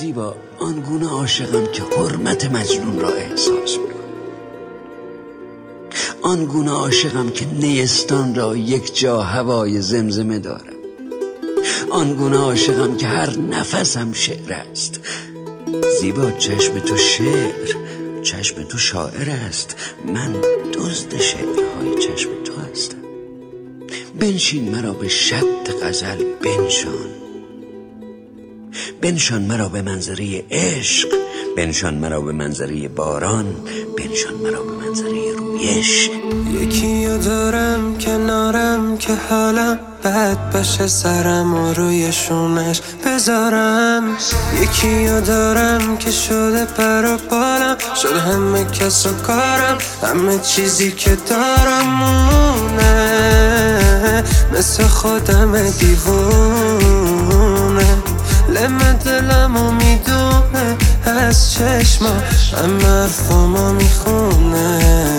زیبا آنگونه عاشقم که حرمت مجنون را احساس میکنم، آنگونه عاشقم که نیستان را یک جا هوای زمزمه دارم، آنگونه عاشقم که هر نفسم شعر است. زیبا چشم تو شعر، چشم تو شاعر است، من دزد شعرهای چشم تو هستم. بنشین مرا به شط غزل بنشان مرا به منظره عشق، بنشان مرا به منظره باران، بنشان مرا به منظره رویش. یکیو دارم کنارم که حالم بد باشه، سرم و روی شونش بذارم. یکیو دارم که شده پر و بالم، شده همه کس و کارم، همه چیزی که دارم مونه، مثل خودم دیوونه. لمه دلمو میدونه از چشما، همه حرفامو میخونه.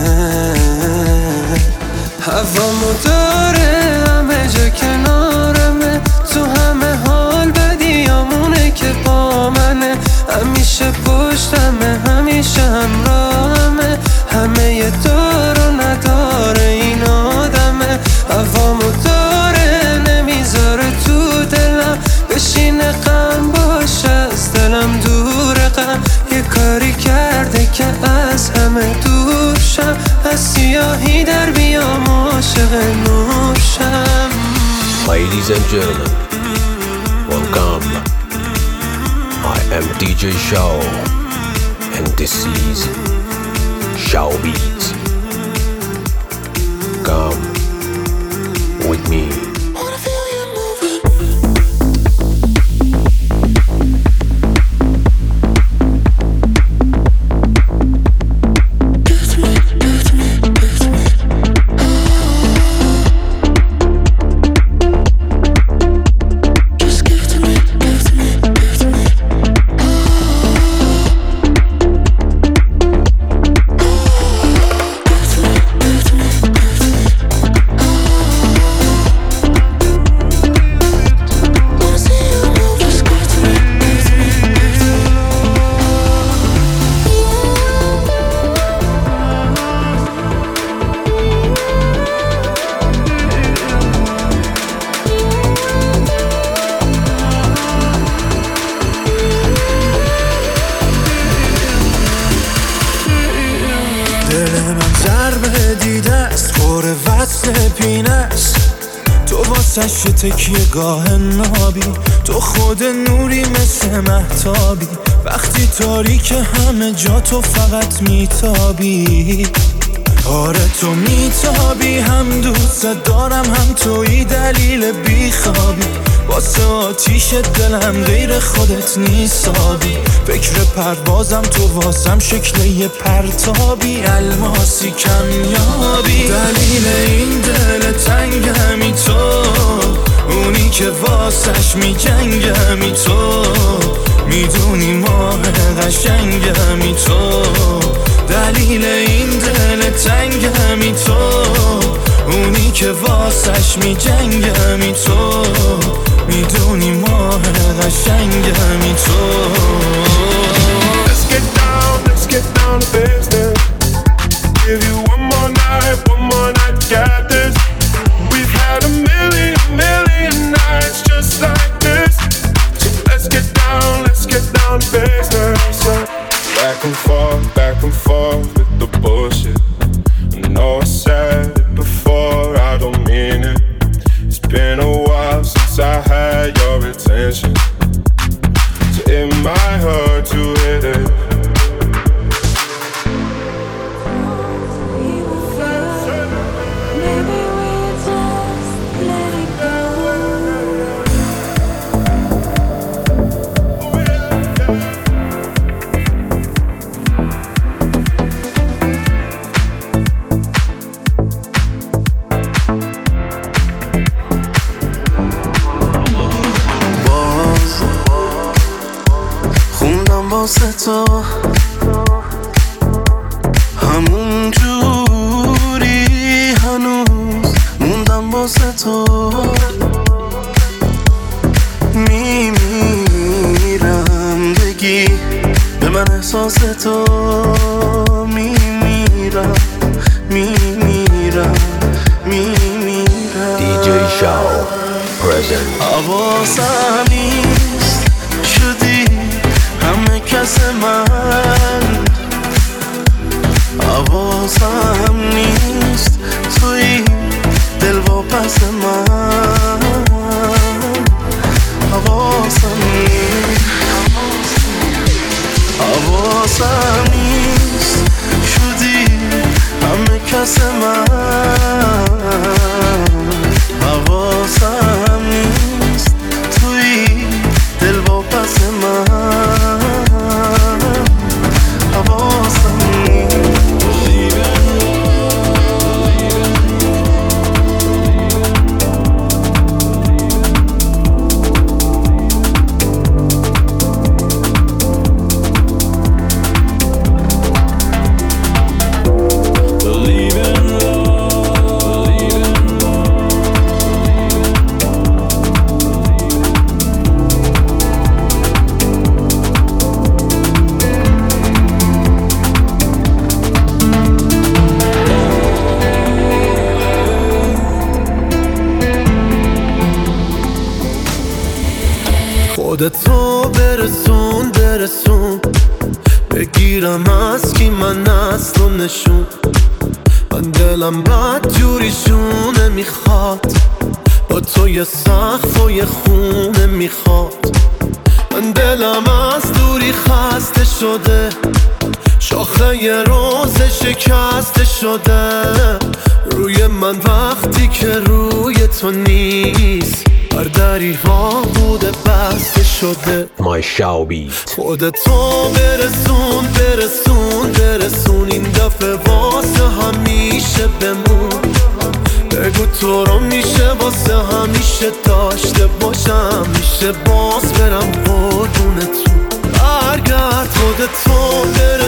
هوامو داره همه جا کنارمه، تو همه حال بدیامونه که با منه. همیشه پشتمه، همیشه همراهمه، همه یه دار و نداره این آدمه. هوامو داره نمیذاره تو دلم بشینه، غم باشه از دلم دوره. غم یه کاری کرده که از همه دور شم، از سیاهی در بیام عاشق نوشم. Ladies and gentlemen, welcome. I am DJ Shaw, and this is Shaw Beats. Come with me. آتش تکیه گاه نابی، تو خود نوری مثل مهتابی، وقتی تاریک همه جا تو فقط میتابی. آره تو میتابی، هم دوست دارم هم توی دلیل بیخوابی، واسه آتیش دلم غیر خودت نیستابی. فکر پروازم تو واسم شکل یه پرتابی، الماسی کمیابی. دلیل این دل تنگمی تو، اونی که واسش میجنگمی تو، میدونی ماه قشنگمی تو. دلیل این دل تنگمی تو، اونی که واسش میجنگمی تو، میدونی ماه قشنگمی تو. Let's get down to business. Give you one more night, got this. We've had a million nights just like this. So let's get down to business. Back and forth with the bullshit. I know I said it before, I don't mean it. It's been a while since I had your attention, so it might hurt to hit it. واسه تو همون جوری هنوز موندم واسه تو، میمیرم بگی به من احساس تو میمیرم DJ Show present. حواسم نیست شدی همه کس من، حواسم نیست توی دل و پس من، حواسم نیست شدی همه کس من، حواسم نیست توی دل و پس من، حواسم خودتو برسون بگیرم از کی من از تو نشون، من دلم بد جوریشونه میخواد، با تو یه سقف و یه خونه میخواد، من دلم از دوری خسته شده، شاخه یه روز شکسته شده روی من وقتی که روی تو نیست، هر دری ها بوده بسته شده. My Show Beat. خودتو برسون این دفعه واسه همیشه بمون، بگو تو رو میشه واسه همیشه داشته باشم، میشه باز برم قربون تو، برگرد خودتو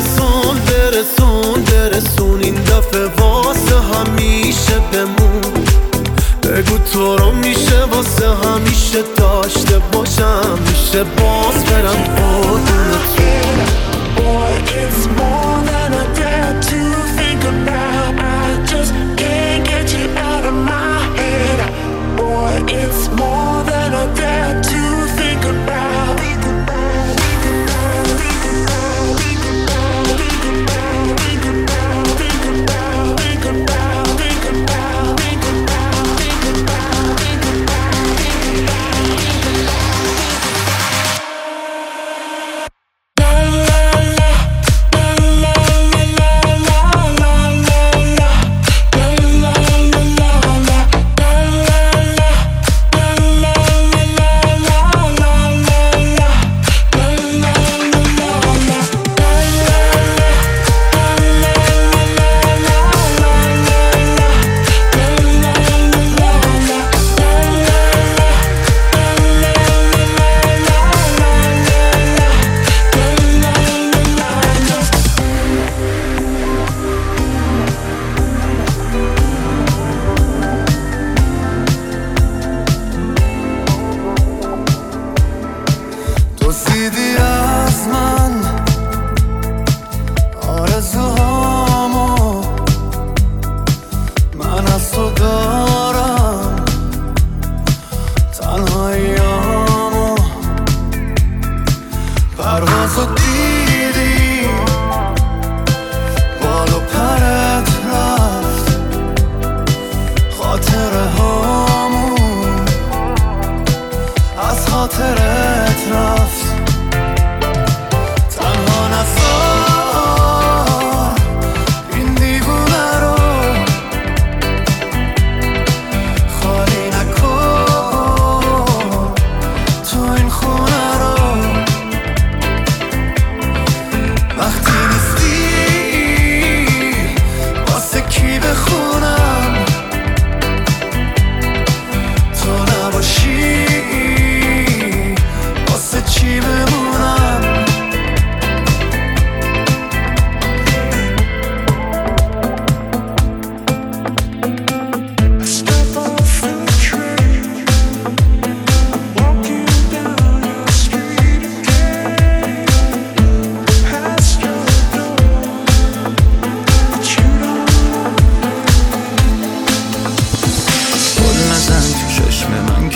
برسون این دفعه واسه همیشه بمون، بگو تو رو میشه واسه همیشه داشته باشم، میشه باز برم قربون تو. Boy, it's more than I dare to think about. I just can't get you out of my head. Boy, it's more than I dare to think about.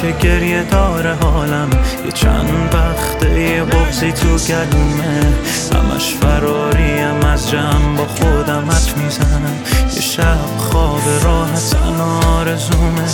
همیشه گریه داره حالم، یه چند وقته یه بغضی تو گلومه، همش فراریم از جمع با خودم حرف میزنم، یه شب خواب راحت آرزومه.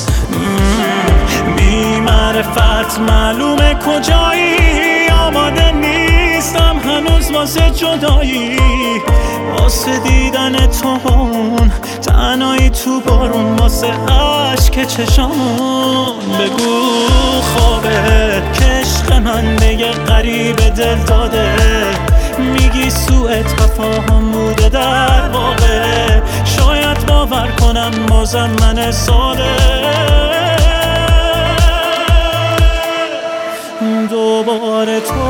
بی معرفت معلومه کجایی، آماده نیستم هنوز واسه جدایی، واسه دیدن تو اون تنهایی تو بارون، واسه عشق چشامون. بگو خوابه که عشق من به یه غریب دل داده، میگی سوء تفاهم بوده در واقع، شاید باور کنم بازم من ساده. دوباره تو،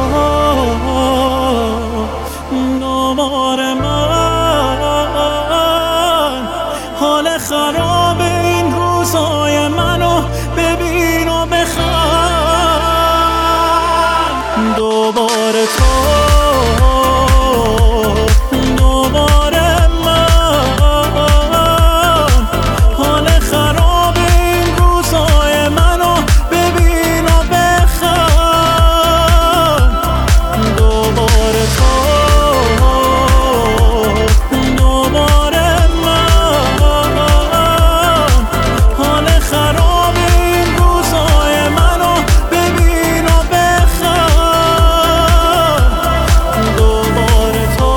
دوباره من، حال خراب این روزای منو ببین و بخند. دوباره تو، دوباره من، حال خراب این روزای منو ببین و بخند. دوباره تو، دوباره من، حال خراب این روزای منو ببین و بخند. دوباره تو،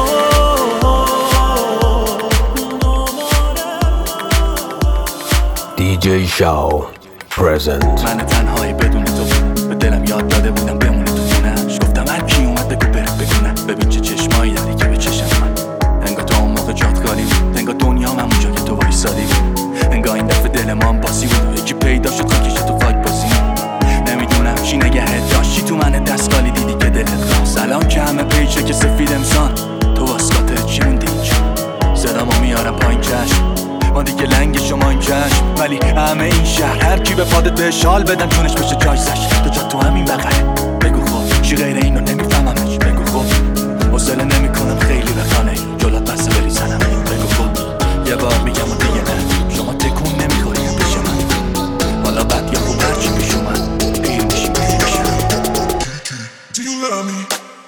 DJ Shao present. من تنهایی بدون تو به دلم یاد داده بودم بمونی تو خونه‌اش، گفتم هر کی اومد بگو بره بگونه، ببین چه چشمایی داری که به چشم من، انگار تو اون موقع جات خالی بود، انگار دنیام همونجا که تو وایسادی بود، انگار این دفعه دل ما هم باسی بود، یکی پیدا شد خاکیش تو خاک باسی. نمیدونم چی نگهت داشتی تو من دستگالی، دیدی که دلت خواست الان که همه پیچه که سفید امسان، تو واسکاتت چی موندی اینجا؟ صدامو میارم پایین چشم، ما دیگه لنگ شما این چشم، ولی همه این شهر هر کی به پادت بهش حال بدم چونش بشه جایزش، تو جا تو همین بغله. بگو خب چی غیر اینو نمیفهممش، بگو خب حوصله نمیکنم خیلی به خانه جلات بسه بری سنم، بگو خب یه بار میگم و دیگه نه، شما تکون نمیخوریم پیش من، حالا بد یا خوب هرچی پیش اومد پیر میشیم پیر میشم. Do you love me?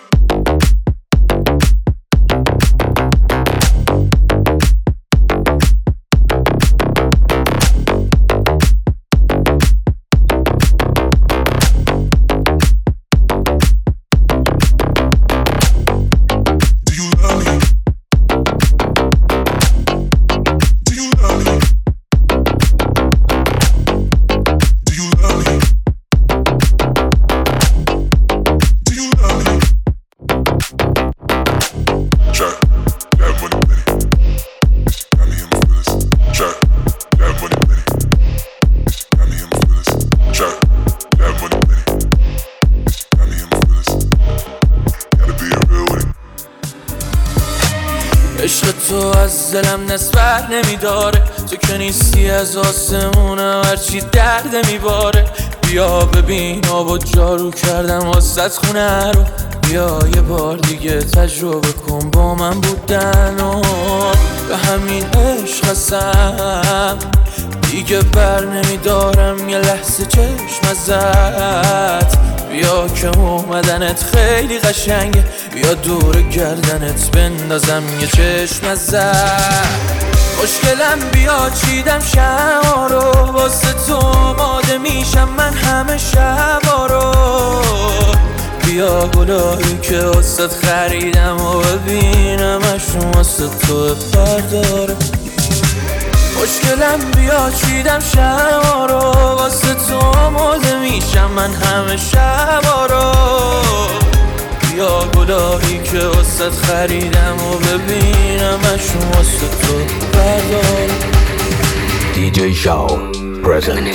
عشق تو از دلم نسبت نمیداره، تو که نیستی از آسمونم هرچی درد میباره. بیا ببین آبا جارو کردم واسط خونه رو، بیا یه بار دیگه تجربه کن با من بودن و به همین عشق هستم دیگه بر نمیدارم یه لحظه چشم ازت. بیا که اومدنت خیلی قشنگه، بیا دور گردنت بندازم یه چشم ازت. خوشگلم بیا چیدم شما رو، واسه تو آماده میشم من همه شبا رو. بیا گلایی که واسه خریدم و ببینم اشون واسه تو برداره. خوشگلم بیا چیدم شما رو، واسه تو آماده میشم من همه شبا رو. بیا گلایی که واسه خریدم و ببینم اشون واسه تو برداره. DJ Shao present.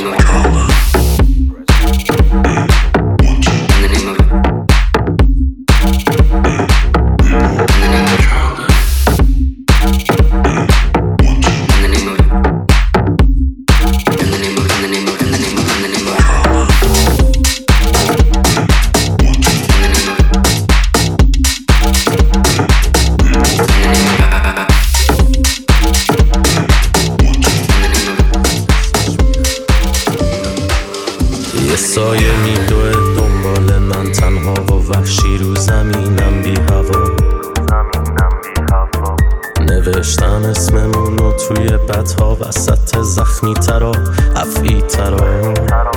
سایه میدوه دنبال من، تنها و وحشی رو زمینم بی هوا. نوشتم اسممونو توی بدها، وسط زخمی ترا افعی ترا.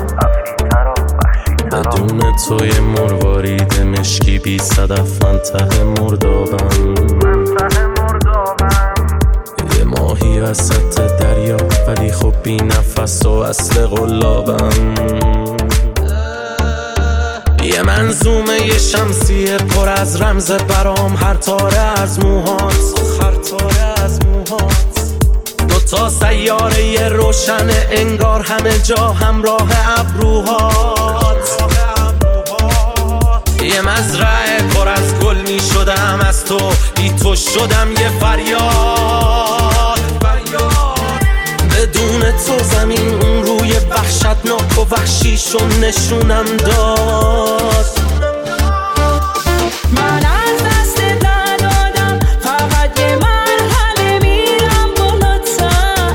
بدون توی مروارید مشکی بی صدف من ته مردابم. یه ماهی وسط دریا ولی خب بی نفس و اصل قلابم. یه منظومه یه شمسیه پر از رمز برام، هر تاره از موهات، هر تاره از موهات. دوتا سیاره یه روشنه انگار همه جا همراه ابروهات. یه مزرعه پر از گل می شدم از تو، بی تو شدم یه فریاد. بدون تو زمین اون روی وحشتناک و وحشیشو نشونم داد. من از دست ندادم، فقط یه مرحله میرم بالاتر.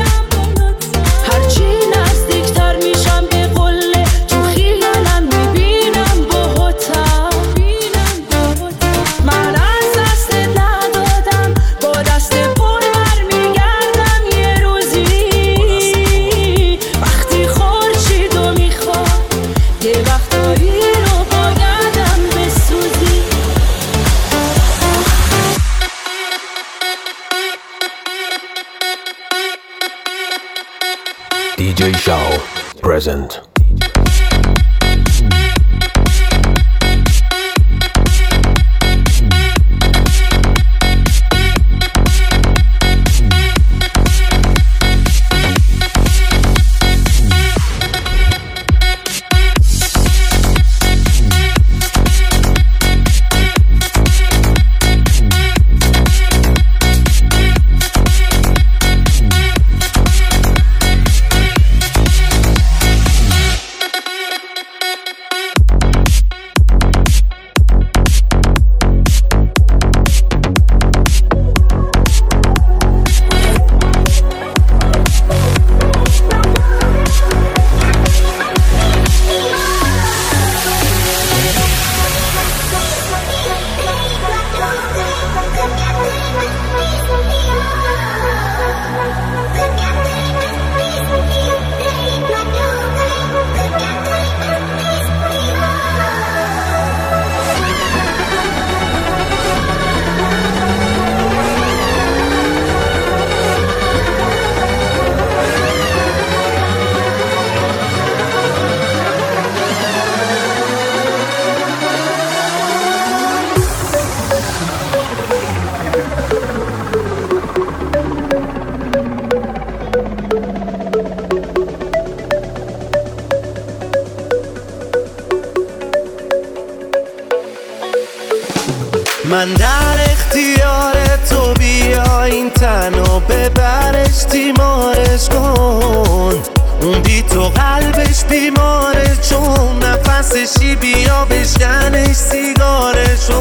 هرچی نزدیکتر میشم به قله، تو خیالم میبینم باهاتر. من از دست ندادم، با دست پر برمیگردم یه روزی. وقتی خورشیدو میخواد، یه وقتایی رو باگردم بسوزی. DJ Shao present. من در اختیار تو، بیا این تنو ببرش تیمارش کن. اون بی تو قلبش بیماره، چون نفسشی بیا بشکنش سیگارشو.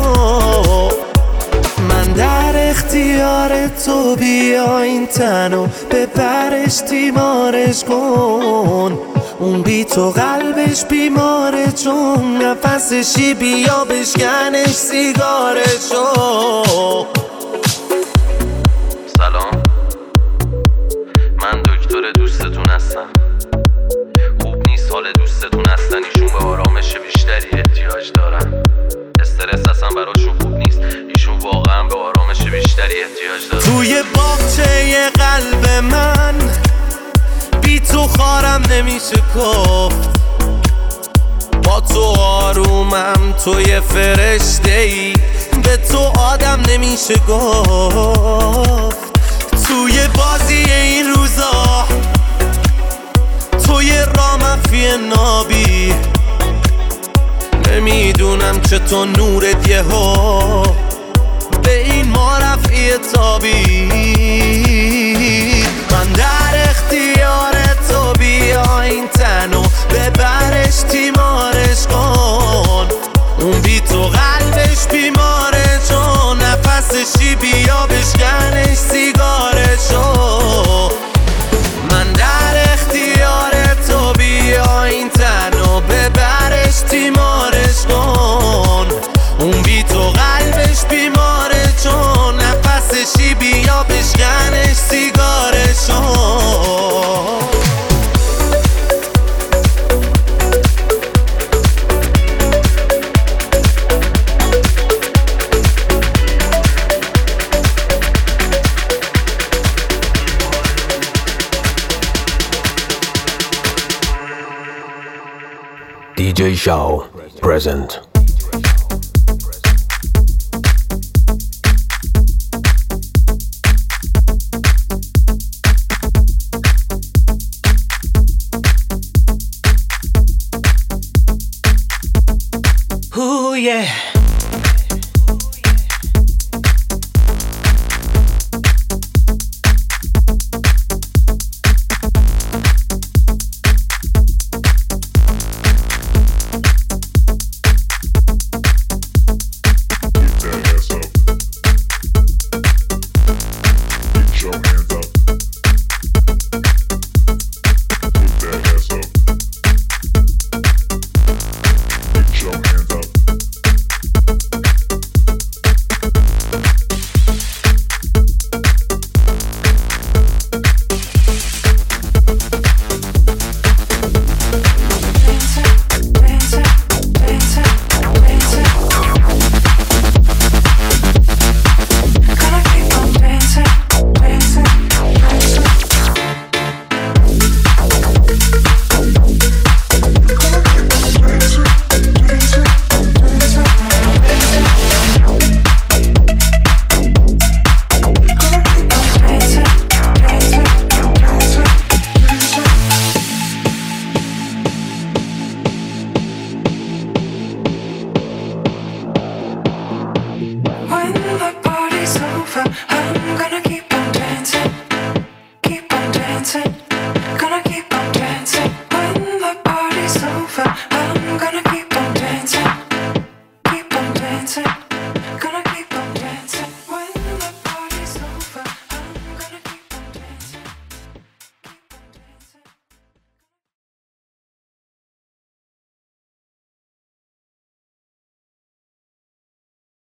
من در اختیار تو، بیا این تنو ببرش تیمارش کن. اون بی تو قلبش بیماره، چون نفسشی بیا بشکنش سیگارشو. سلام، من دکتر دوستتون هستم. خوب نیست حال دوستتون هستن، ایشون به آرامش بیشتری احتیاج دارن. استرس اصلا براشون خوب نیست، ایشون واقعا به آرامش بیشتری احتیاج دارن. توی باغچه قلب من بی تو خارم نمیشه گفت. با تو آرومم، تو یه فرشته‌ای، به تو آدم نمیشه گفت. توی بازی این روزا، توی رامفی نابی، نمیدونم چطور نورت یهو به این ما رفعی تابی. من در اختیار تو، بیا این تنو ببرش تیمارش کن. اون بی تو قلبش بیماره، چون نفسشی بیا بشکنش سیگارشو. من در اختیار تو، بیا این تنو DJ Shao present. Ooh yeah.